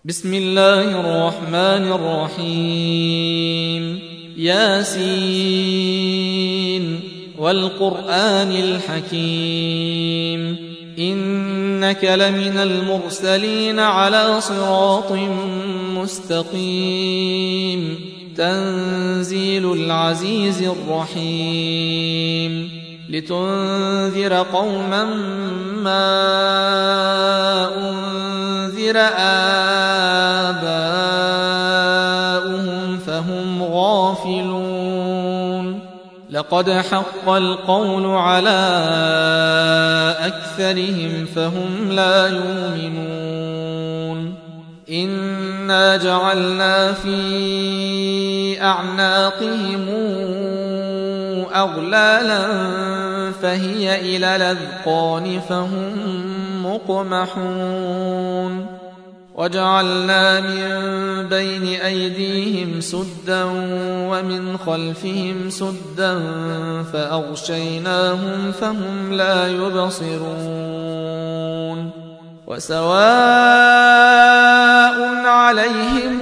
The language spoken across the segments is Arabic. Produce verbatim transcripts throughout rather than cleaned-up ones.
بسم الله الرحمن الرحيم. ياسين والقرآن الحكيم إنك لمن المرسلين على صراط مستقيم تنزيل العزيز الرحيم لتنذر قوما ما أنذر آباؤهم فهم غافلون لقد حق القول على أكثرهم فهم لا يؤمنون إنا جعلنا في أعناقهم أغلالا فهي إلى الأذقان فهم مقمحون وجعلنا من بين أيديهم سدا ومن خلفهم سدا فأغشيناهم فهم لا يبصرون وسواء عليهم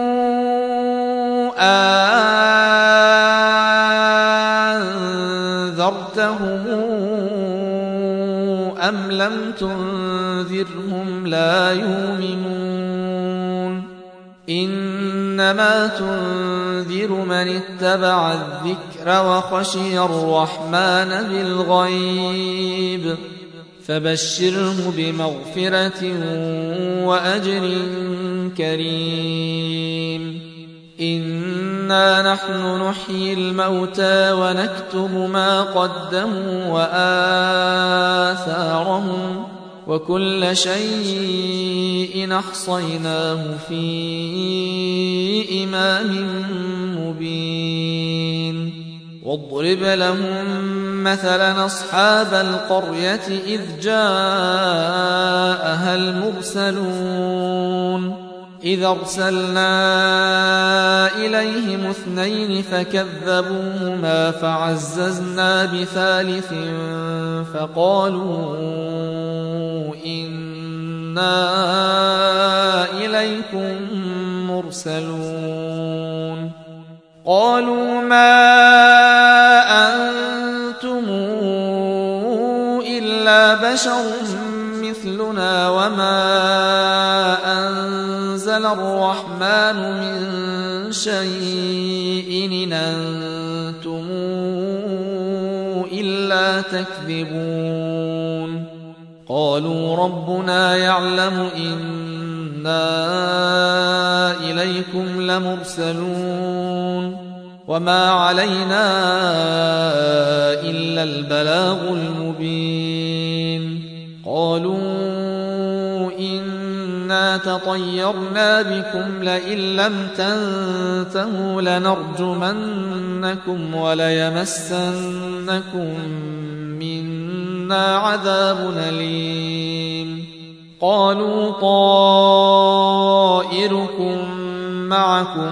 أنذرتهم أم لم تنذرهم لا يؤمنون إنما تنذر من اتبع الذكر وخشي الرحمن بالغيب فبشره بمغفرة وأجر كريم إنا نحن نحيي الموتى ونكتب ما قدموا وآثارهم وكل شيء أحصيناه في إمام مبين واضرب لهم مثلا أصحاب القرية إذ جاءها المرسلون إذ أرسلنا إليهم اثنين فكذبوهما فعززنا بثالث فقالوا إنا إليكم مرسلون قالوا ما أنتم إلا بشر مثلنا وما أنزل الرحمن من شيء إن أنتم إلا تكذبون قالوا ربنا يعلم إنا إليكم لمرسلون وما علينا إلا البلاغ المبين قالوا إنا تطيرنا بكم لئن لم تنتهوا لنرجمنكم وليمسنكم منا عذاب أليم قالوا طائركم معكم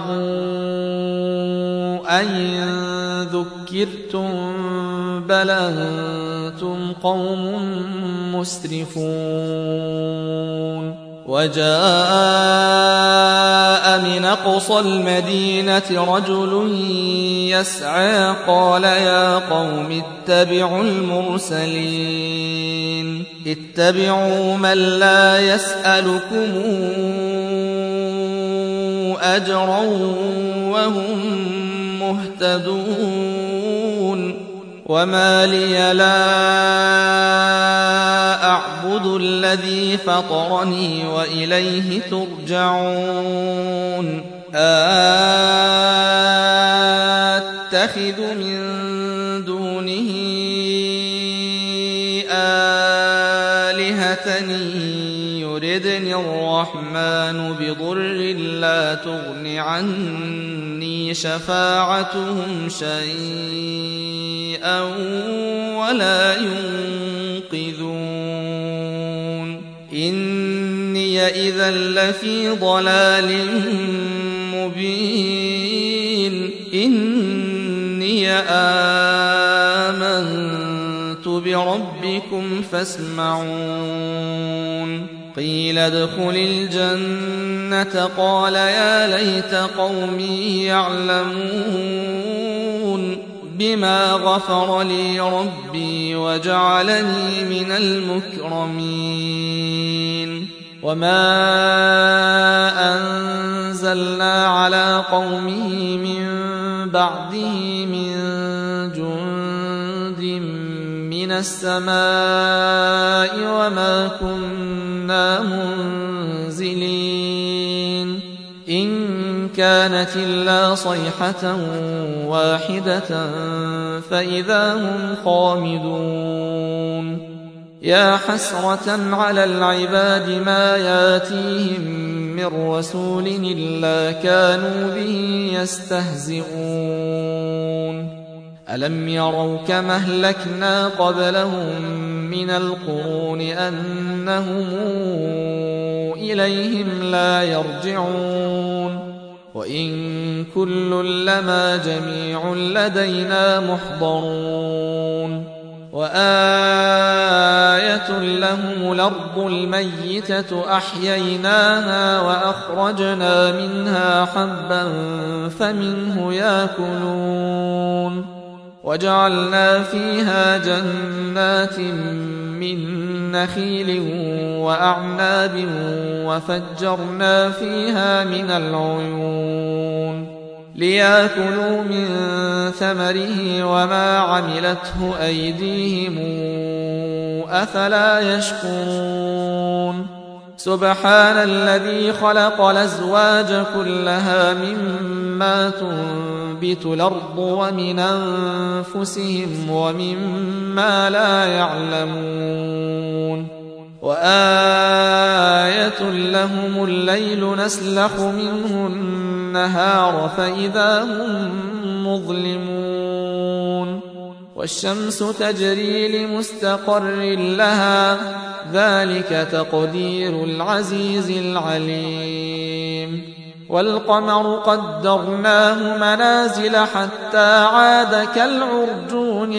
أئن ذكرتم بل أنتم قوم مسرفون وجاء من أقصى المدينة رجل يسعى قال يا قوم اتبعوا المرسلين اتبعوا من لا يسألكم أجرا وهم مهتدون وما لي لا أعبد الذي فطرني وإليه ترجعون أتخذ من دونه آلهة يردني الرحمن بضر لا تغن عني شفاعتهم شيئا ولا ينقذون إني إذا لفي ضلال مبين إني آمنت بربكم فاسمعون قيل ادخل الجنة قال يا ليت قومي يعلمون بما غفر لي ربي وجعلني من المكرمين وما أنزلنا على قومه من بعده من جند من السماء وما كنا منزلين إن كانت إلا صيحة واحدة فإذا هم خامدون يا حسرة على العباد ما ياتيهم من رسول إلا كانوا به يستهزئون ألم يروا كما أهلكنا قبلهم من القرون أنهم إليهم لا يرجعون وإن كل لما جميع لدينا محضرون وآية لهم الأرض الميتة أحييناها وأخرجنا منها حبا فمنه يأكلون وجعلنا فيها جنات من نخيل وأعناب وفجرنا فيها من العيون ليأكلوا من ثمره وما عملته أيديهم أفلا يشكرون سبحان الذي خلق الأزواج كلها مما تنبت الأرض ومن أنفسهم ومما لا يعلمون وآية لهم الليل نسلخ منه النهار فإذا هم مظلمون والشمس تجري لمستقر لها ذلك تقدير العزيز العليم والقمر قدرناه منازل حتى عاد كالعرجون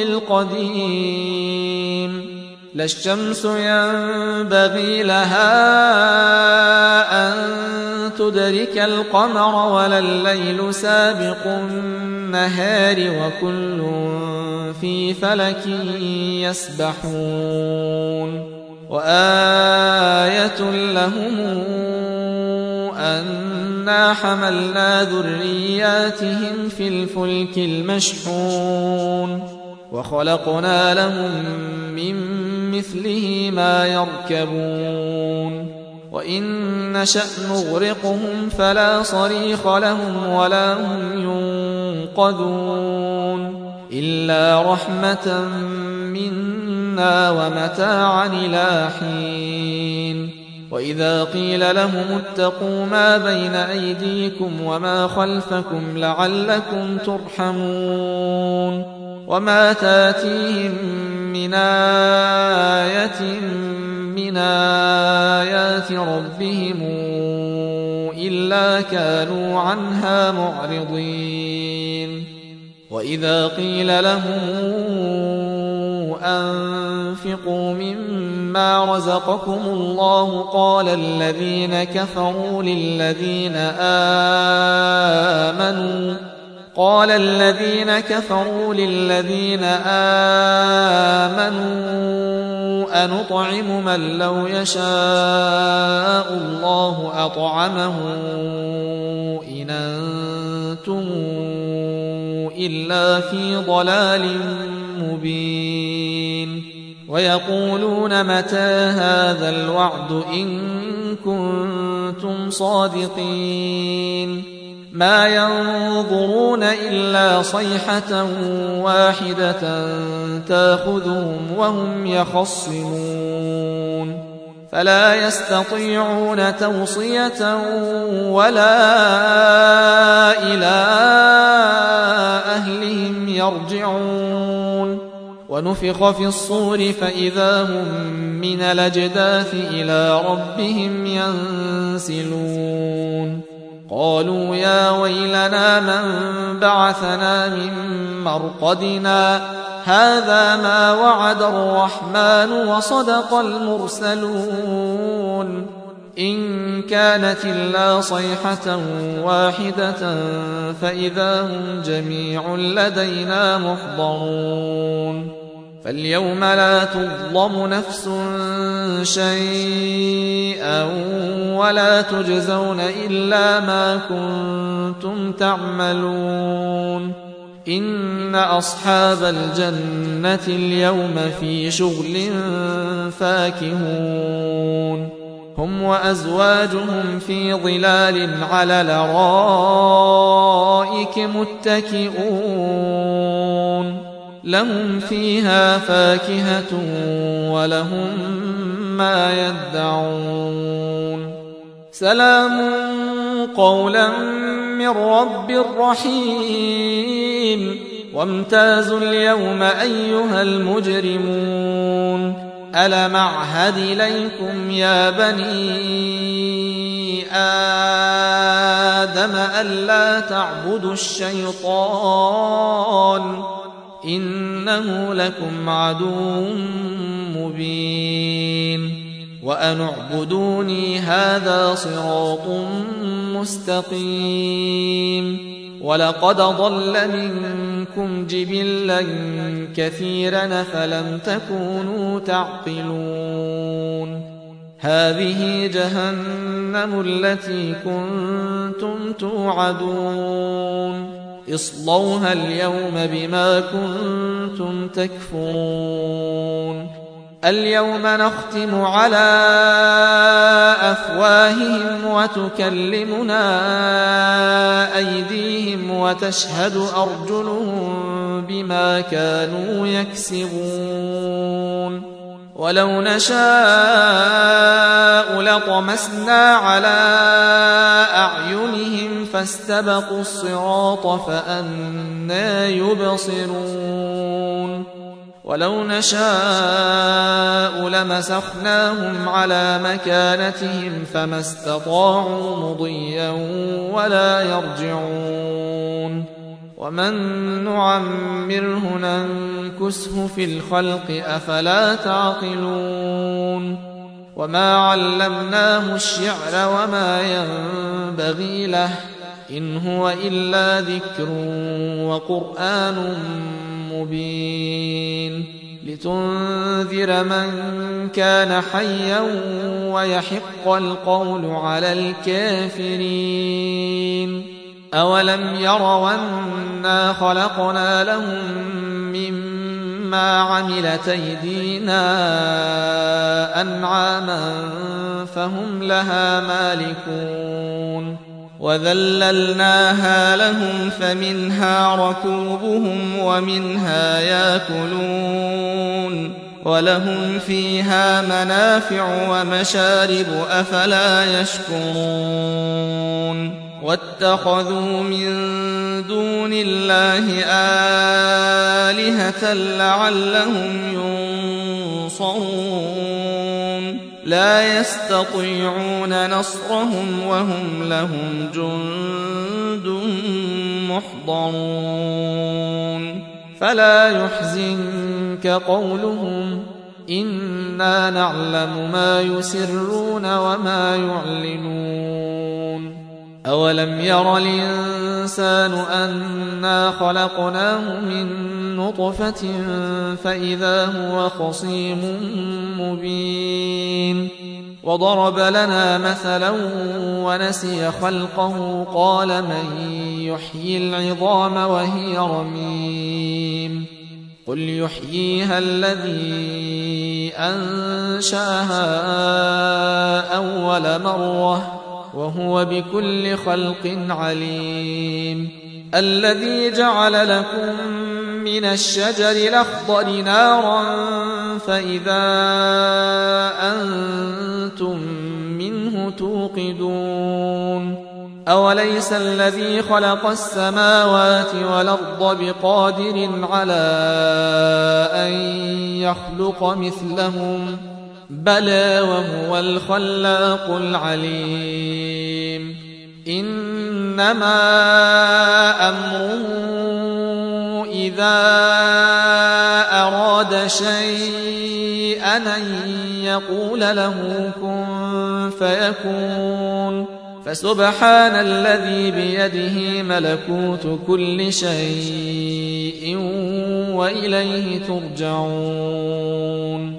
القديم لا الشمس ينبغي لها أن تدرك القمر ولا الليل سابق النهار وكل في فلك يسبحون وآية لهم أنا حملنا ذرياتهم في الفلك المشحون وخلقنا لهم من مثله ما يركبون وإن نشأ نغرقهم فلا صريخ لهم ولا هم ينقذون إلا رحمة منا ومتاعا إلى حين وإذا قيل لهم اتقوا ما بين أيديكم وما خلفكم لعلكم ترحمون وما تاتيهم من آية من آيات ربهم إلا كانوا عنها معرضين وإذا قيل لهم أنفقوا مما رزقكم الله قال الذين كفروا للذين آمنوا قال الذين كفروا للذين آمنوا أنطعم من لو يشاء الله أطعمه إن أنتم إلا في ضلال مبين ويقولون متى هذا الوعد إن كنتم صادقين ما ينظرون إلا صيحة واحدة تأخذهم وهم يخصمون فلا يستطيعون توصية ولا إلى أهلهم يرجعون ونفخ في الصور فإذا هم من الأجداث إلى ربهم ينسلون قالوا يا ويلنا من بعثنا من مرقدنا هذا ما وعد الرحمن وصدق المرسلون إن كانت إلا صيحة واحدة فإذا هم جميع لدينا محضرون فاليوم لا تظلم نفس شيئا ولا تجزون إلا ما كنتم تعملون إن أصحاب الجنة اليوم في شغل فاكهون هم وأزواجهم في ظلال على الأرائك متكئون لهم فيها فاكهة ولهم ما يدعون سلام قولا من رب رحيم وامتازوا اليوم أيها المجرمون ألم أعهد إليكم يا بني آدم ألا تعبدوا الشيطان إنه لكم عدو مبين وأن اعبدوني هذا صراط مستقيم ولقد ضل منكم جبلا كثيرا فلم تكونوا تعقلون هذه جهنم التي كنتم توعدون اصلوها اليوم بما كنتم تكفرون اليوم نختم على أفواههم وتكلمنا أيديهم وتشهد أرجلهم بما كانوا يكسبون ولو نشاء لطمسنا على أعينهم فاستبقوا الصراط فأنى يبصرون ولو نشاء لمسخناهم على مكانتهم فما استطاعوا مضيا ولا يرجعون ومن نعمره ننكسه في الخلق أفلا تعقلون وما علمناه الشعر وما ينبغي له إن هو إلا ذكر وقرآن مبين لتنذر من كان حيا ويحق القول على الكافرين أولم يروا أنا خلقنا لهم مما عملت أيدينا أنعاما فهم لها مالكون وذللناها لهم فمنها ركوبهم ومنها ياكلون ولهم فيها منافع ومشارب أفلا يشكرون واتخذوا من دون الله آلهة لعلهم ينصرون لا يستطيعون نصرهم وهم لهم جند محضرون فلا يحزنك قولهم إنا نعلم ما يسرون وما يعلنون أولم ير الإنسان أنا خلقناه من نطفة فإذا هو خصيم مبين وضرب لنا مثلا ونسي خلقه قال من يحيي العظام وهي رميم قل يحييها الذي أنشأها أول مرة وهو بكل خلق عليم الذي جعل لكم من الشجر الأخضر نارا فإذا أنتم منه توقدون أوليس الذي خلق السماوات والأرض بقادر على أن يخلق مثلهم بلى وهو الخلاق العليم إنما أمره إذا أراد شيئا أن يقول له كن فيكون فسبحان الذي بيده ملكوت كل شيء وإليه ترجعون